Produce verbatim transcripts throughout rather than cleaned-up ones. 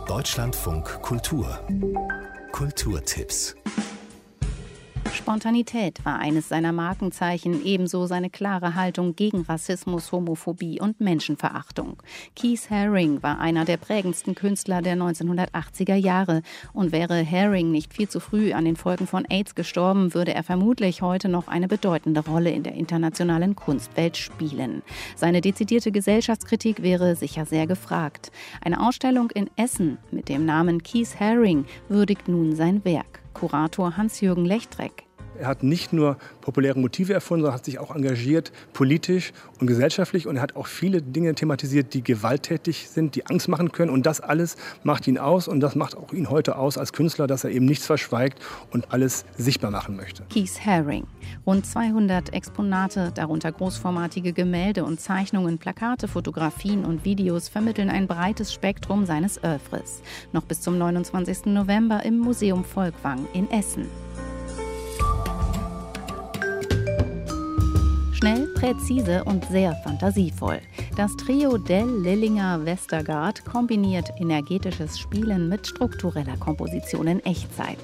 Deutschlandfunk Kultur Kulturtipps. Spontanität war eines seiner Markenzeichen, ebenso seine klare Haltung gegen Rassismus, Homophobie und Menschenverachtung. Keith Haring war einer der prägendsten Künstler der neunzehnhundertachtziger Jahre. Und wäre Haring nicht viel zu früh an den Folgen von AIDS gestorben, würde er vermutlich heute noch eine bedeutende Rolle in der internationalen Kunstwelt spielen. Seine dezidierte Gesellschaftskritik wäre sicher sehr gefragt. Eine Ausstellung in Essen mit dem Namen Keith Haring würdigt nun sein Werk. Kurator Hans-Jürgen Lechtreck. Er hat nicht nur populäre Motive erfunden, sondern hat sich auch engagiert, politisch und gesellschaftlich. Und er hat auch viele Dinge thematisiert, die gewalttätig sind, die Angst machen können. Und das alles macht ihn aus. Und das macht auch ihn heute aus als Künstler, dass er eben nichts verschweigt und alles sichtbar machen möchte. Keith Haring. Rund zweihundert Exponate, darunter großformatige Gemälde und Zeichnungen, Plakate, Fotografien und Videos vermitteln ein breites Spektrum seines Œuvres. Noch bis zum neunundzwanzigsten November im Museum Volkwang in Essen. Schnell, präzise und sehr fantasievoll. Das Trio Dell, Lillinger, Westergaard kombiniert energetisches Spielen mit struktureller Komposition in Echtzeit.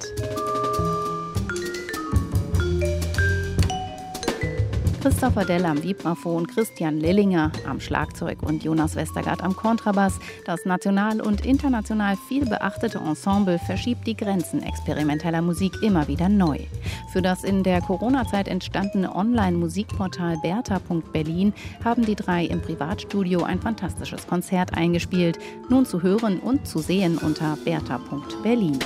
Christopher Dell am Vibraphon, Christian Lillinger am Schlagzeug und Jonas Westergaard am Kontrabass. Das national und international viel beachtete Ensemble verschiebt die Grenzen experimenteller Musik immer wieder neu. Für das in der Corona-Zeit entstandene Online-Musikportal Berta Punkt Berlin haben die drei im Privatstudio ein fantastisches Konzert eingespielt. Nun zu hören und zu sehen unter Berta Punkt Berlin.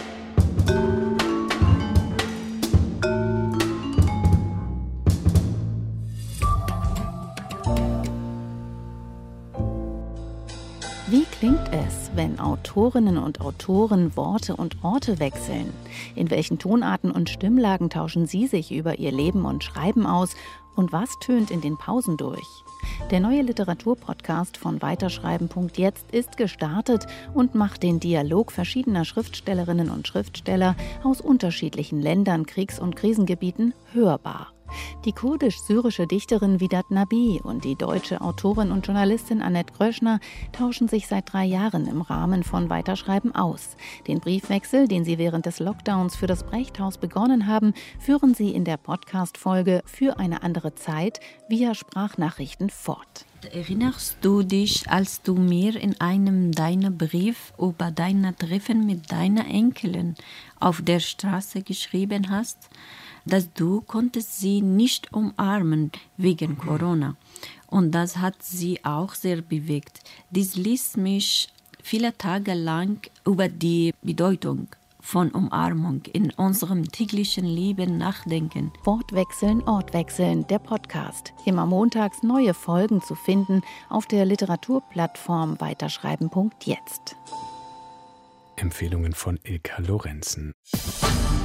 Wie klingt es, wenn Autorinnen und Autoren Worte und Orte wechseln? In welchen Tonarten und Stimmlagen tauschen sie sich über ihr Leben und Schreiben aus? Und was tönt in den Pausen durch? Der neue Literaturpodcast von weiterschreiben Punkt jetzt ist gestartet und macht den Dialog verschiedener Schriftstellerinnen und Schriftsteller aus unterschiedlichen Ländern, Kriegs- und Krisengebieten hörbar. Die kurdisch-syrische Dichterin Vidat Nabi und die deutsche Autorin und Journalistin Annette Gröschner tauschen sich seit drei Jahren im Rahmen von Weiterschreiben aus. Den Briefwechsel, den sie während des Lockdowns für das Brechthaus begonnen haben, führen sie in der Podcast-Folge Für eine andere Zeit via Sprachnachrichten fort. Erinnerst du dich, als du mir in einem deiner Brief über deine Treffen mit deiner Enkelin auf der Straße geschrieben hast, dass du konntest sie nicht umarmen wegen Corona. Und das hat sie auch sehr bewegt. Dies ließ mich viele Tage lang über die Bedeutung von Umarmung in unserem täglichen Leben nachdenken. Wortwechseln, Ortwechseln, der Podcast. Immer montags neue Folgen zu finden auf der Literaturplattform weiterschreiben Punkt jetzt. Empfehlungen von Ilka Lorenzen.